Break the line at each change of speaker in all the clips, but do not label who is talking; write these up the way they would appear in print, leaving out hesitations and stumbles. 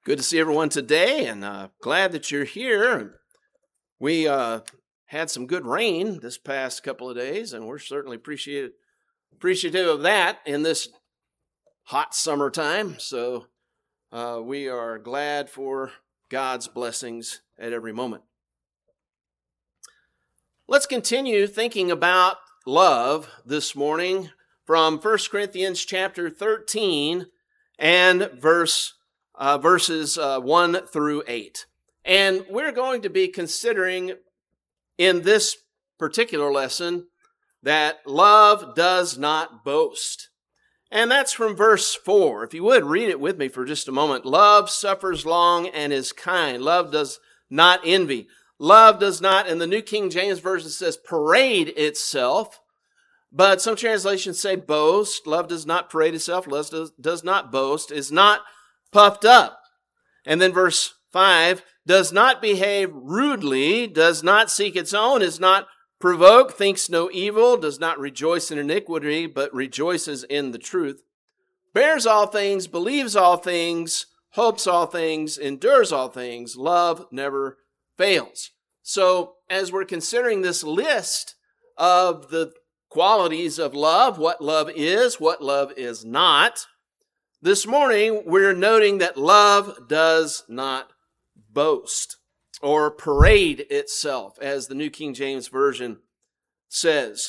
Good to see everyone today, and glad that you're here. We had some good rain this past couple of days, and we're certainly appreciative of that in this hot summertime. So we are glad for God's blessings at every moment. Let's continue thinking about love this morning from 1 Corinthians chapter 13 and verses 1 through 8. And we're going to be considering in this particular lesson that love does not boast. And that's from verse 4. If you would, read it with me for just a moment. Love suffers long and is kind. Love does not envy. Love does not, and the New King James Version says, parade itself. But some translations say boast. Love does not parade itself. Love does not boast, is not puffed up. And then verse 5, does not behave rudely, does not seek its own, is not provoked, thinks no evil, does not rejoice in iniquity, but rejoices in the truth, bears all things, believes all things, hopes all things, endures all things. Love never fails. So as we're considering this list of the qualities of love, what love is not, this morning we're noting that love does not boast or parade itself, as the New King James Version says.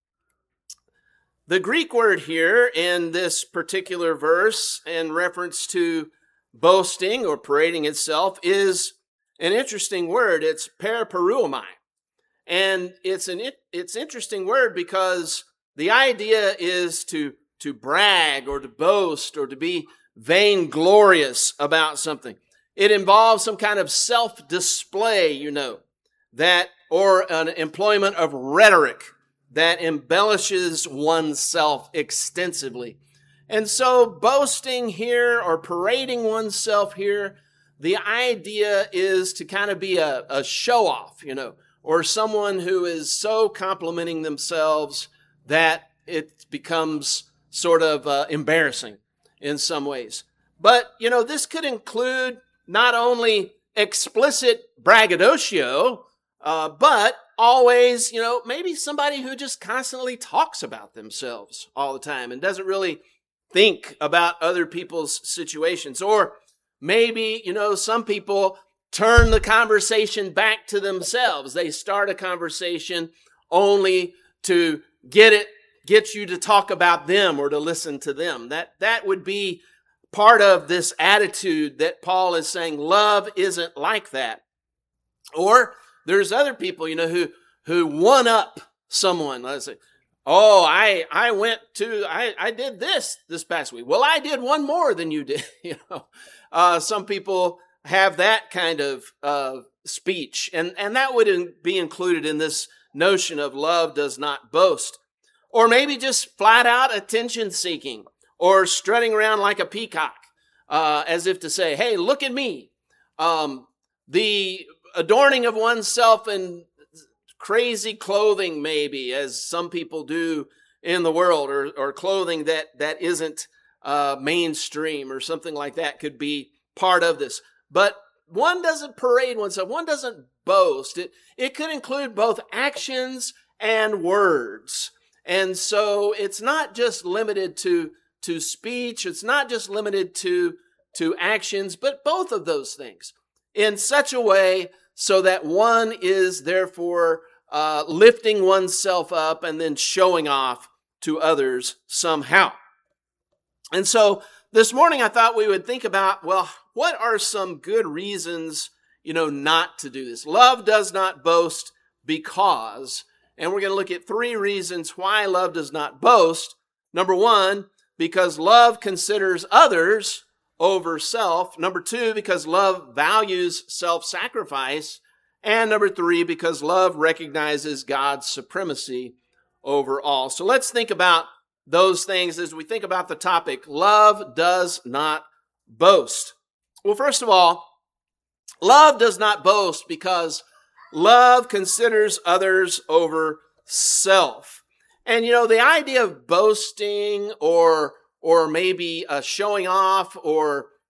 The Greek word here in this particular verse in reference to boasting or parading itself is an interesting word. It's perperuomai. And it's interesting word because the idea is to brag or to boast or to be vainglorious about something. It involves some kind of self-display, that or an employment of rhetoric that embellishes oneself extensively. And so boasting here or parading oneself here, the idea is to kind of be a show-off, or someone who is so complimenting themselves that it becomes sort of embarrassing in some ways. But, this could include not only explicit braggadocio, but always, maybe somebody who just constantly talks about themselves all the time and doesn't really think about other people's situations. Or maybe, some people turn the conversation back to themselves. They start a conversation only to get you to talk about them or to listen to them. That would be part of this attitude that Paul is saying love isn't like that. Or there's other people, who one up someone. Let's say, I did this past week. Well, I did one more than you did. Some people have that kind of speech, and that would be included in this notion of love does not boast. Or maybe just flat out attention seeking or strutting around like a peacock, as if to say, hey, look at me. The adorning of oneself in crazy clothing, maybe, as some people do in the world, or clothing that isn't mainstream or something like that could be part of this. But one doesn't parade oneself. One doesn't boast. It could include both actions and words. And so it's not just limited to speech. It's not just limited to actions, but both of those things in such a way so that one is therefore lifting oneself up and then showing off to others somehow. And so this morning I thought we would think about, well, what are some good reasons, not to do this? Love does not boast because, and we're going to look at 3 reasons why love does not boast. Number 1, because love considers others over self. Number 2, because love values self-sacrifice. And number 3, because love recognizes God's supremacy over all. So let's think about those things as we think about the topic. Love does not boast. Well, first of all, love does not boast because love considers others over self. And the idea of boasting or maybe showing off or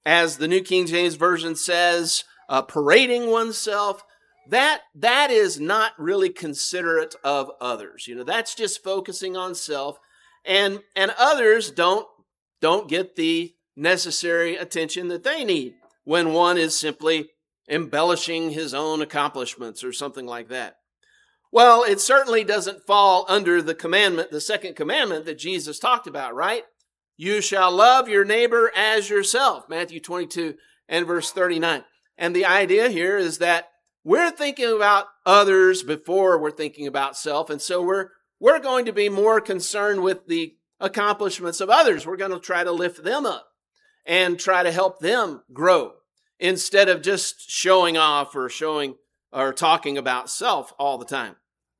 as the New King James Version says, parading oneself, that is not really considerate of others. That's just focusing on self, and others don't get the necessary attention that they need when one is simply embellishing his own accomplishments or something like that. Well, it certainly doesn't fall under the commandment, the second commandment that Jesus talked about, right? You shall love your neighbor as yourself, Matthew 22 and verse 39. And the idea here is that we're thinking about others before we're thinking about self, and so we're going to be more concerned with the accomplishments of others. We're going to try to lift them up and try to help them grow instead of just showing off or talking about self all the time.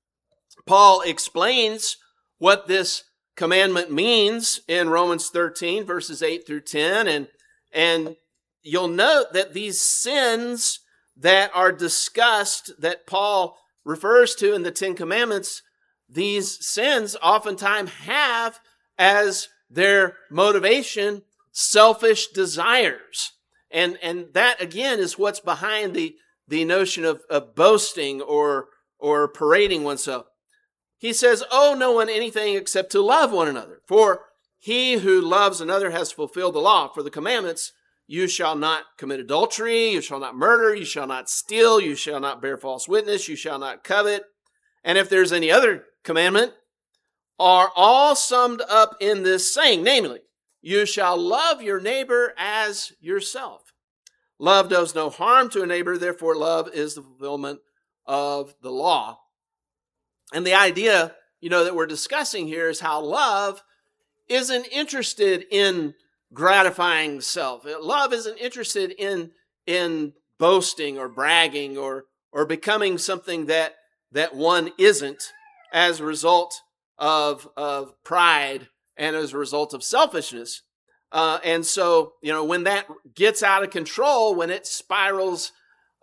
Paul explains what this commandment means in Romans 13, verses 8 through 10. And you'll note that these sins that are discussed, that Paul refers to in the Ten Commandments, these sins oftentimes have as their motivation selfish desires. And that, again, is what's behind the notion of boasting or parading oneself. He says, owe no one anything except to love one another. For he who loves another has fulfilled the law. For the commandments, you shall not commit adultery, you shall not murder, you shall not steal, you shall not bear false witness, you shall not covet. And if there's any other commandment, are all summed up in this saying, namely, you shall love your neighbor as yourself. Love does no harm to a neighbor, therefore love is the fulfillment of the law. And the idea, that we're discussing here is how love isn't interested in gratifying self. Love isn't interested in boasting or bragging or becoming something that one isn't as a result of pride and as a result of selfishness. And so, when that gets out of control, when it spirals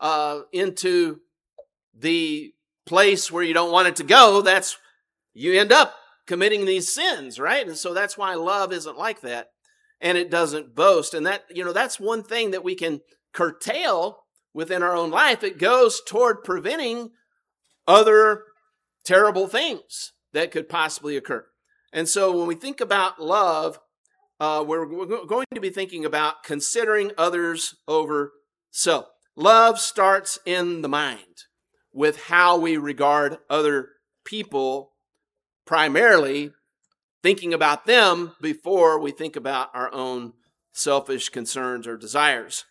into the place where you don't want it to go, you end up committing these sins, right? And so that's why love isn't like that, and it doesn't boast. And that's one thing that we can curtail within our own life. It goes toward preventing other terrible things that could possibly occur. And so when we think about love, we're going to be thinking about considering others over self. Love starts in the mind with how we regard other people, primarily thinking about them before we think about our own selfish concerns or desires.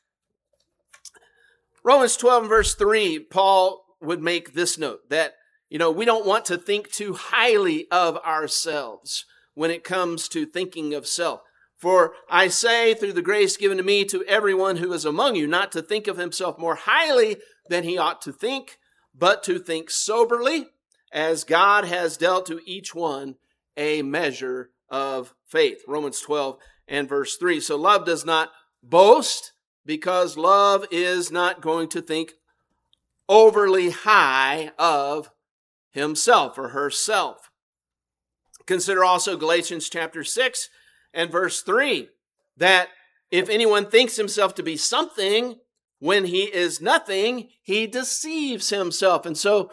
Romans 12 and verse 3, Paul would make this note that, we don't want to think too highly of ourselves when it comes to thinking of self. For I say, through the grace given to me, to everyone who is among you, not to think of himself more highly than he ought to think, but to think soberly, as God has dealt to each one a measure of faith. Romans 12 and verse 3. So love does not boast, because love is not going to think overly high of himself or herself. Consider also Galatians chapter 6 and verse 3, that if anyone thinks himself to be something when he is nothing, he deceives himself. And so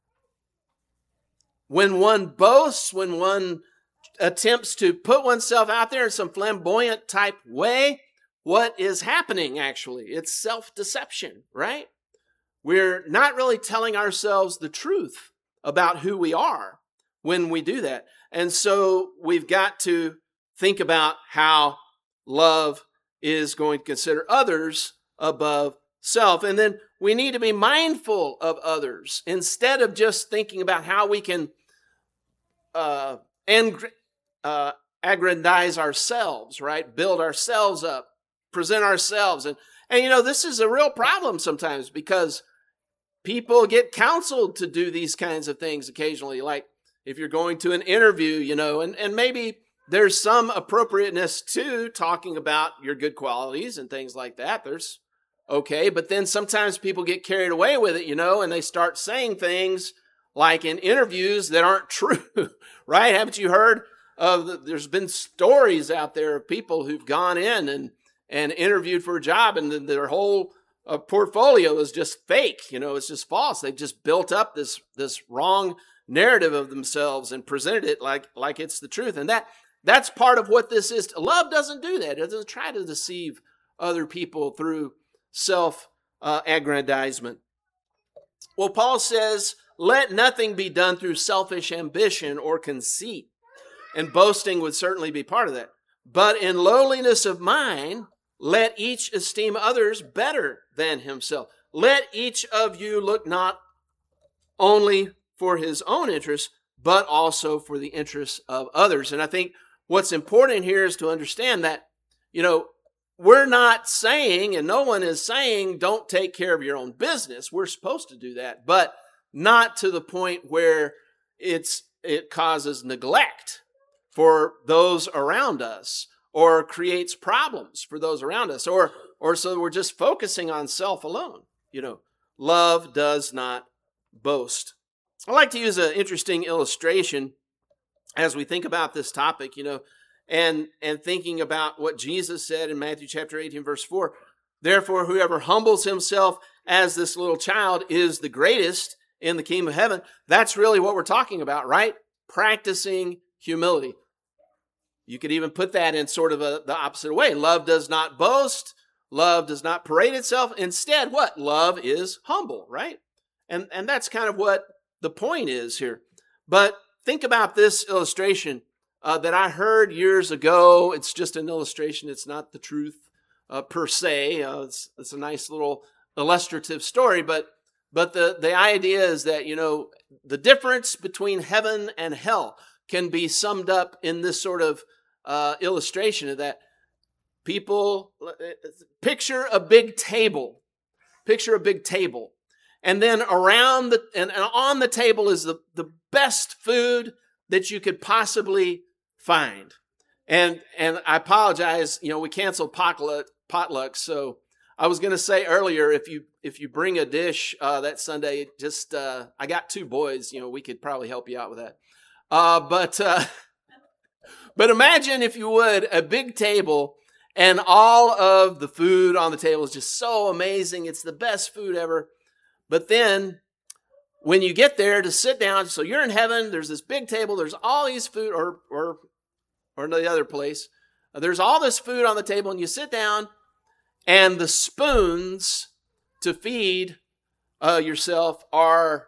when one boasts, when one attempts to put oneself out there in some flamboyant type way, what is happening actually? It's self-deception, right? We're not really telling ourselves the truth about who we are when we do that. And so we've got to think about how love is going to consider others above self. And then we need to be mindful of others instead of just thinking about how we can aggrandize ourselves, right? Build ourselves up, present ourselves. And this is a real problem sometimes, because people get counseled to do these kinds of things occasionally. Like if you're going to an interview, and maybe there's some appropriateness to talking about your good qualities and things like that. There's okay. But then sometimes people get carried away with it, and they start saying things like in interviews that aren't true, right? Haven't you heard of there's been stories out there of people who've gone in and interviewed for a job, and their whole portfolio is just fake. It's just false. They've just built up this wrong narrative of themselves and presented it like it's the truth. And that's part of what this is. Love doesn't do that. It doesn't try to deceive other people through self-aggrandizement. Well, Paul says, let nothing be done through selfish ambition or conceit. And boasting would certainly be part of that. But in lowliness of mind, let each esteem others better than himself. Let each of you look not only for his own interests, but also for the interests of others. And I think what's important here is to understand that, we're not saying, and no one is saying, don't take care of your own business. We're supposed to do that, but not to the point where it causes neglect for those around us, or creates problems for those around us, or so we're just focusing on self alone. Love does not boast. I like to use an interesting illustration as we think about this topic, and thinking about what Jesus said in Matthew chapter 18, verse 4. Therefore, whoever humbles himself as this little child is the greatest in the kingdom of heaven. That's really what we're talking about, right? Practicing humility. You could even put that in sort of the opposite way. Love does not boast. Love does not parade itself. Instead, what? Love is humble, right? And that's kind of what the point is here. But think about this illustration that I heard years ago. It's just an illustration. It's not the truth per se. It's a nice little illustrative story. But the idea is that, the difference between heaven and hell can be summed up in this sort of illustration of that. People, picture a big table. Picture a big table. And then around and on the table is the best food that you could possibly find. And I apologize, we canceled potluck. So I was going to say earlier, if you bring a dish that Sunday, just I got 2 boys, we could probably help you out with that. But imagine, if you would, a big table, and all of the food on the table is just so amazing. It's the best food ever. But then when you get there to sit down, so you're in heaven, there's this big table, there's all these food, or the other place, there's all this food on the table, and you sit down, and the spoons to feed yourself are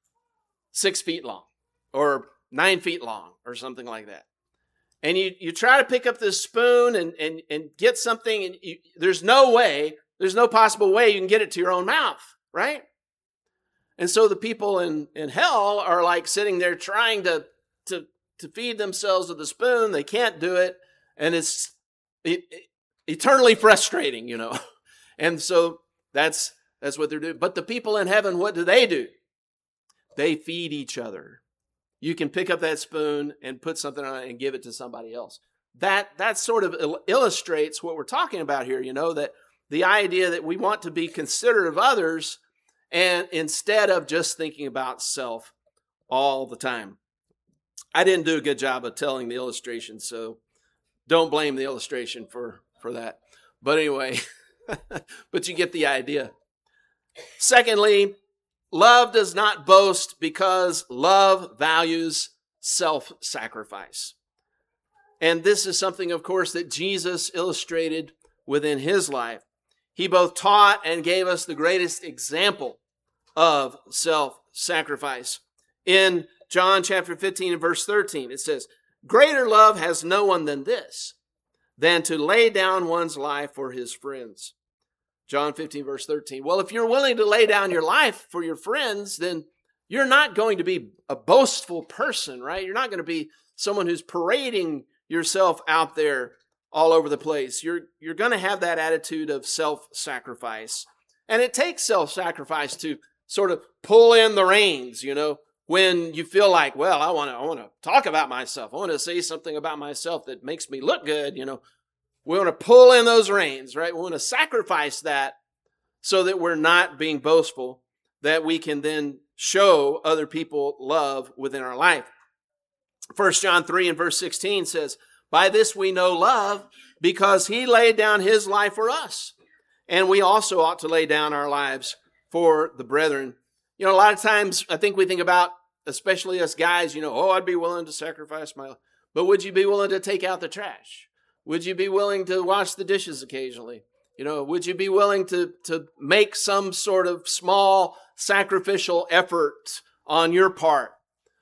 6 feet long, or 9 feet long, or something like that. And you try to pick up this spoon and get something, and there's no possible way you can get it to your own mouth, right? And so the people in hell are like sitting there trying to feed themselves with a spoon. They can't do it, and it's eternally frustrating, And so that's what they're doing. But the people in heaven, what do? They feed each other. You can pick up that spoon and put something on it and give it to somebody else. That sort of illustrates what we're talking about here, that the idea that we want to be considerate of others, and instead of just thinking about self all the time. I didn't do a good job of telling the illustration, so don't blame the illustration for that. But anyway, but you get the idea. Secondly, love does not boast because love values self-sacrifice. And this is something, of course, that Jesus illustrated within his life. He both taught and gave us the greatest example of self-sacrifice. In John chapter 15 and verse 13, it says, "Greater love has no one than this, than to lay down one's life for his friends." John 15 verse 13. Well, if you're willing to lay down your life for your friends, then you're not going to be a boastful person, right? You're not going to be someone who's parading yourself out there all over the place. You're going to have that attitude of self-sacrifice. And it takes self-sacrifice to sort of pull in the reins, when you feel like, well, I want to talk about myself. I want to say something about myself that makes me look good, We want to pull in those reins, right? We want to sacrifice that so that we're not being boastful, that we can then show other people love within our life. 1 John 3 and verse 16 says, "By this we know love, because he laid down his life for us. And we also ought to lay down our lives for the brethren. You know, a lot of times I think we think about, especially us guys, I'd be willing to sacrifice my life. But would you be willing to take out the trash? Would you be willing to wash the dishes occasionally? Would you be willing to make some sort of small sacrificial effort on your part?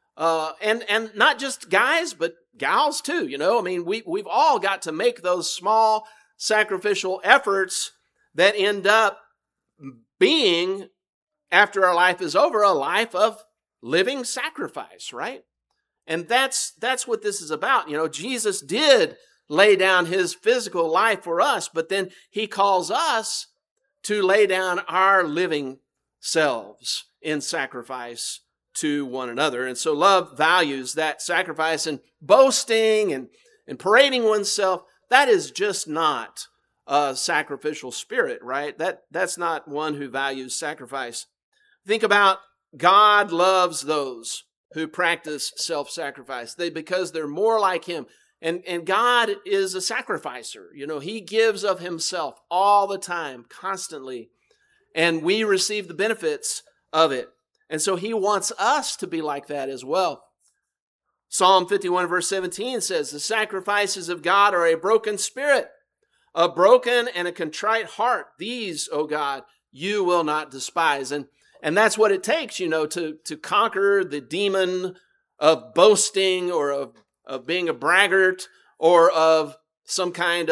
And not just guys, but gals too. We've all got to make those small sacrificial efforts that end up being, after our life is over, a life of living sacrifice, right? And that's what this is about. Jesus did lay down his physical life for us, but then he calls us to lay down our living selves in sacrifice to one another. And so love values that sacrifice, and boasting and parading oneself, that is just not a sacrificial spirit, right? That's not one who values sacrifice. Think about God loves those who practice self-sacrifice because they're more like him. And God is a sacrificer. He gives of himself all the time, constantly. And we receive the benefits of it. And so he wants us to be like that as well. Psalm 51 verse 17 says, "The sacrifices of God are a broken spirit, a broken and a contrite heart. These, O God, you will not despise." And that's what it takes, to conquer the demon of boasting, or of being a braggart, or of some kind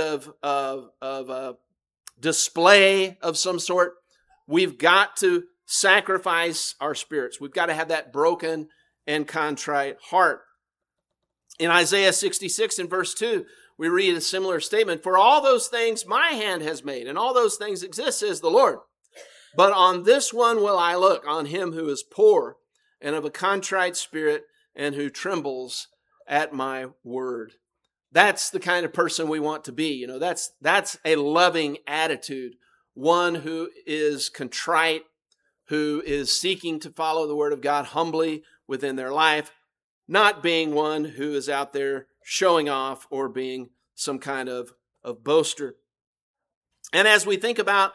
of display of some sort. We've got to sacrifice our spirits. We've got to have that broken and contrite heart. In Isaiah 66 and verse 2, we read a similar statement. "For all those things my hand has made, and all those things exist, says the Lord. But on this one will I look, on him who is poor and of a contrite spirit, and who trembles at my word." That's the kind of person we want to be. That's a loving attitude. One who is contrite, who is seeking to follow the word of God humbly within their life, not being one who is out there showing off or being some kind of boaster. And as we think about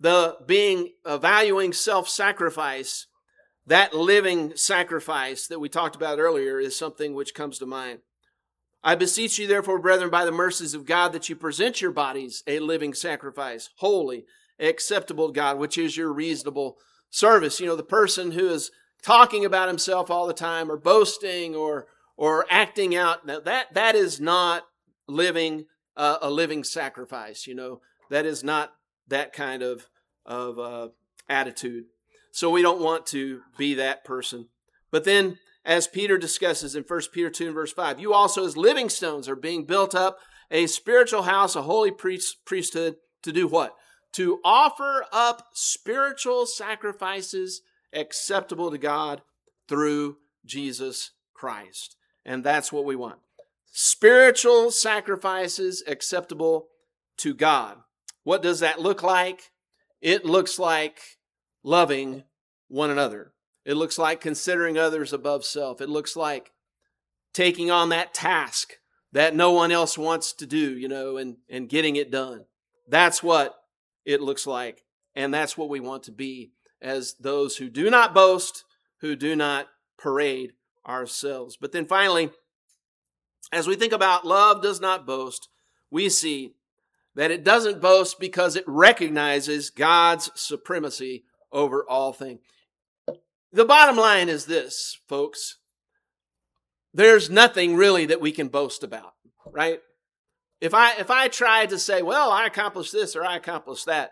valuing self-sacrifice, that living sacrifice that we talked about earlier is something which comes to mind. "I beseech you, therefore, brethren, by the mercies of God, that you present your bodies a living sacrifice, holy, acceptable to God, which is your reasonable service." The person who is talking about himself all the time, or boasting, or acting out, now that is not living a living sacrifice. That is not that kind of attitude. So we don't want to be that person. But then, as Peter discusses in 1 Peter 2 and verse 5, "You also as living stones are being built up a spiritual house, a holy priesthood," to do what? "To offer up spiritual sacrifices acceptable to God through Jesus Christ." And that's what we want. Spiritual sacrifices acceptable to God. What does that look like? It looks like loving one another. It looks like considering others above self. It looks like taking on that task that no one else wants to do, and getting it done. That's what it looks like. And that's what we want to be, as those who do not boast, who do not parade ourselves. But then finally, as we think about love does not boast, we see that it doesn't boast because it recognizes God's supremacy over all things. The bottom line is this, folks. There's nothing really that we can boast about, right? If I try to say, well, I accomplished this or I accomplished that,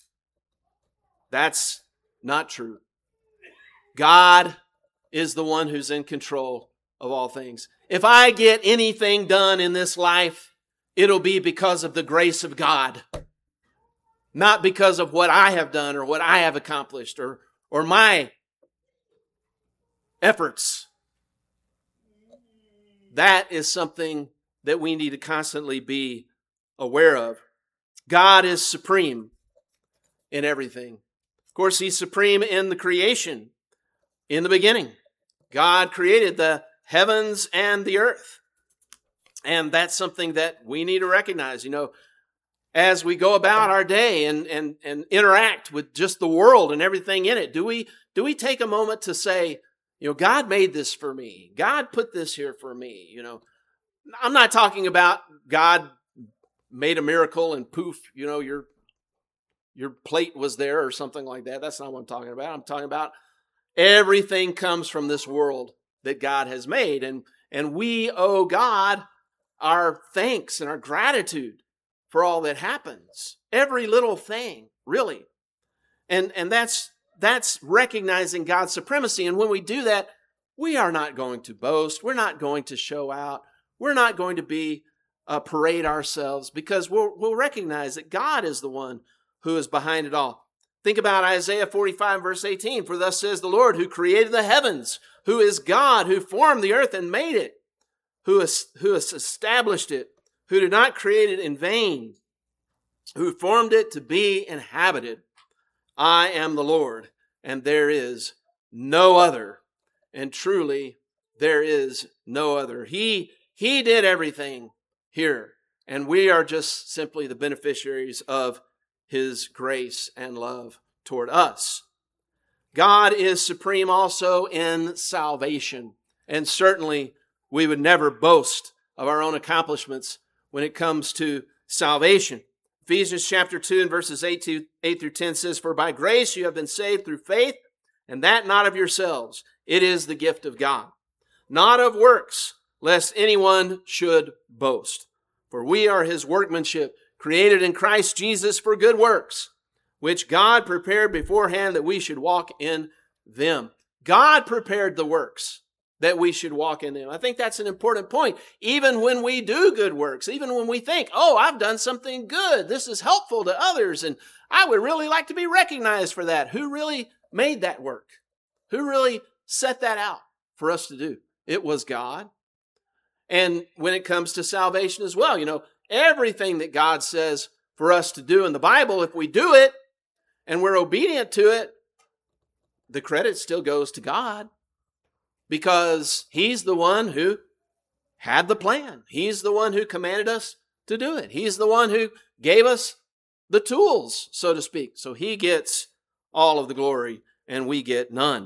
that's not true. God is the one who's in control of all things. If I get anything done in this life, it'll be because of the grace of God, not because of what I have done or what I have accomplished or my efforts. That is something that we need to constantly be aware of. God is supreme in everything. Of course, He's supreme in the creation. In the beginning, God created the heavens and the earth. And that's something that we need to recognize, as we go about our day and interact with just the world and everything in it. Do we take a moment to say, God made this for me. God put this here for me. I'm not talking about God made a miracle and poof, your plate was there or something like that. That's not what I'm talking about. I'm talking about everything comes from this world that God has made. And we owe God our thanks and our gratitude for all that happens. Every little thing, really. And that's recognizing God's supremacy. And when we do that, we are not going to boast. We're not going to show out. We're not going to parade ourselves, because we'll recognize that God is the one who is behind it all. Think about Isaiah 45, verse 18. For thus says the Lord, who created the heavens, who is God, who formed the earth and made it, who has established it, who did not create it in vain, who formed it to be inhabited. I am the Lord, and there is no other. And truly, there is no other. He did everything here, and we are just simply the beneficiaries of His grace and love toward us. God is supreme also in salvation, and certainly we would never boast of our own accomplishments when it comes to salvation. Ephesians chapter 2 and verses 8 through 10 says, For by grace you have been saved through faith, and that not of yourselves. It is the gift of God, not of works, lest anyone should boast. For we are His workmanship, created in Christ Jesus for good works, which God prepared beforehand that we should walk in them. God prepared the works that we should walk in them. I think that's an important point. Even when we do good works, even when we think, I've done something good, this is helpful to others, and I would really like to be recognized for that. Who really made that work? Who really set that out for us to do? It was God. And when it comes to salvation as well, everything that God says for us to do in the Bible, if we do it and we're obedient to it, the credit still goes to God, because He's the one who had the plan. He's the one who commanded us to do it. He's the one who gave us the tools, so to speak. So He gets all of the glory and we get none.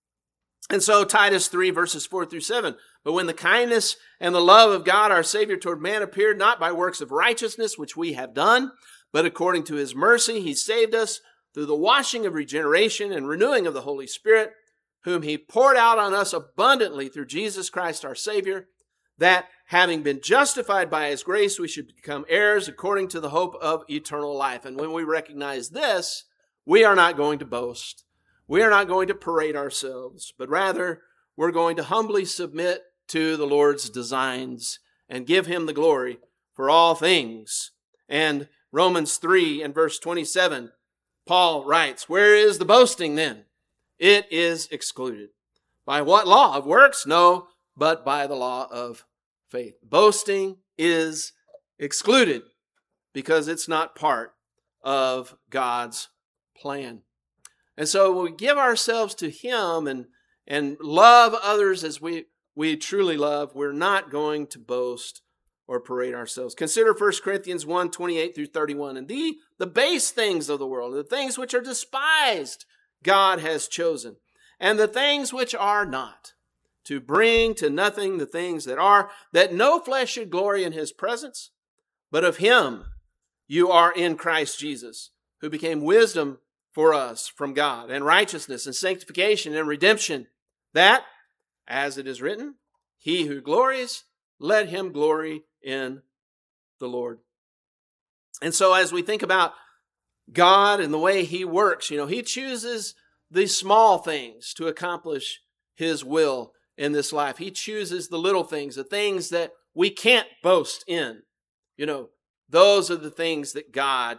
And so Titus 3 verses 4 through 7, but when the kindness and the love of God our Savior toward man appeared, not by works of righteousness which we have done, but according to His mercy He saved us through the washing of regeneration and renewing of the Holy Spirit, whom He poured out on us abundantly through Jesus Christ our Savior, that having been justified by His grace, we should become heirs according to the hope of eternal life. And when we recognize this, we are not going to boast. We are not going to parade ourselves, but rather we're going to humbly submit to the Lord's designs and give Him the glory for all things. And Romans 3 and verse 27, Paul writes, Where is the boasting then? It is excluded. By what law? Of works? No, but by the law of faith. Boasting is excluded because it's not part of God's plan. And so when we give ourselves to Him and love others as we truly love, we're not going to boast or parade ourselves. Consider 1 Corinthians 1, 28 through 31. And the base things of the world, the things which are despised, God has chosen, and the things which are not, to bring to nothing the things that are, that no flesh should glory in His presence. But of Him you are in Christ Jesus, who became wisdom for us from God, and righteousness and sanctification and redemption, that, as it is written, He who glories, let him glory in the Lord. And so as we think about God and the way He works, He chooses the small things to accomplish His will in this life. He chooses the little things, the things that we can't boast in. Those are the things that God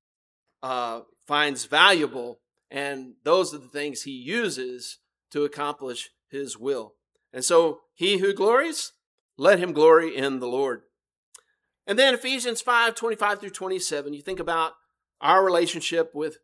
finds valuable, and those are the things He uses to accomplish His will. And so he who glories, let him glory in the Lord. And then Ephesians 5, 25 through 27, you think about our relationship with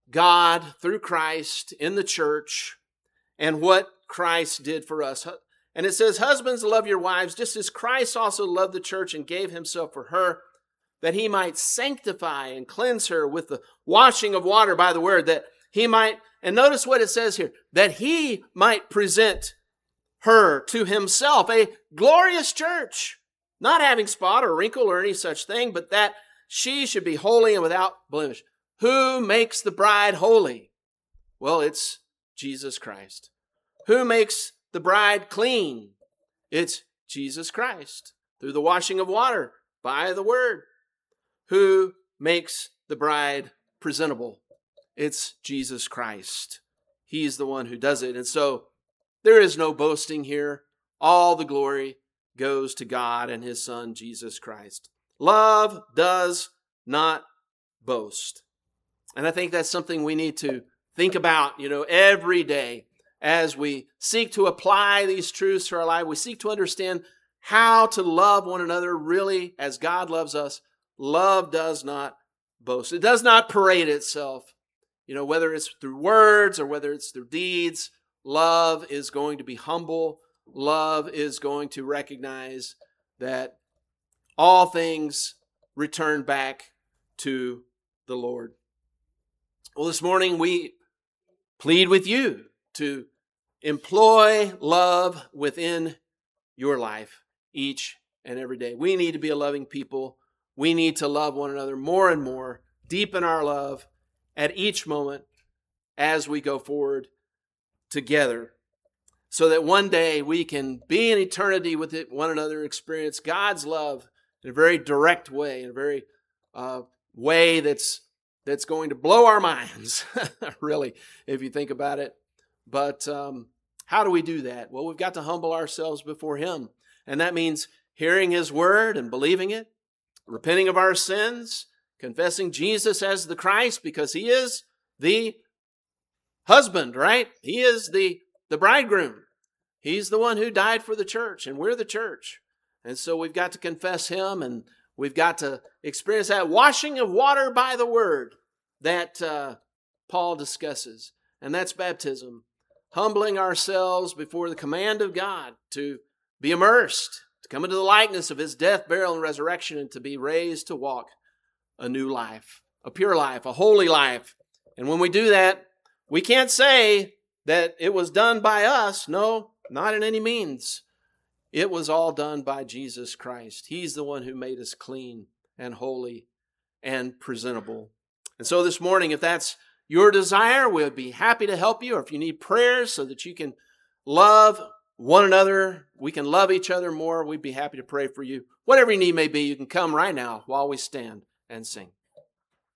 God through Christ in the church and what Christ did for us. And it says, husbands, love your wives, just as Christ also loved the church and gave himself for her, that he might sanctify and cleanse her with the washing of water by the word, that he might, and notice what it says here, that he might present her to himself, a glorious church, not having spot or wrinkle or any such thing, but that she should be holy and without blemish. Who makes the bride holy? Well, it's Jesus Christ. Who makes the bride clean? It's Jesus Christ, through the washing of water by the word. Who makes the bride presentable? It's Jesus Christ. He's the one who does it. And so there is no boasting here. All the glory goes to God and his Son, Jesus Christ. Love does not boast. And I think that's something we need to think about, every day as we seek to apply these truths to our life. We seek to understand how to love one another really as God loves us. Love does not boast. It does not parade itself. Whether it's through words or whether it's through deeds, love is going to be humble. Love is going to recognize that all things return back to the Lord. Well, this morning we plead with you to employ love within your life each and every day. We need to be a loving people. We need to love one another more and more, deepen our love at each moment as we go forward together, so that one day we can be in eternity with one another, experience God's love in a very direct way, in a very way that's going to blow our minds, really, if you think about it. But how do we do that? Well, we've got to humble ourselves before him. And that means hearing his word and believing it, repenting of our sins, confessing Jesus as the Christ, because he is the husband, right? He is the bridegroom. He's the one who died for the church, and we're the church. And so we've got to confess him, and we've got to experience that washing of water by the word that Paul discusses. And that's baptism. Humbling ourselves before the command of God to be immersed, to come into the likeness of his death, burial, and resurrection, and to be raised to walk a new life, a pure life, a holy life. And when we do that, we can't say that it was done by us. No, not in any means. It was all done by Jesus Christ. He's the one who made us clean and holy and presentable. And so this morning, if that's your desire, we'll be happy to help you. Or if you need prayers so that you can love one another, we can love each other more, we'd be happy to pray for you. Whatever your need may be, you can come right now while we stand and sing.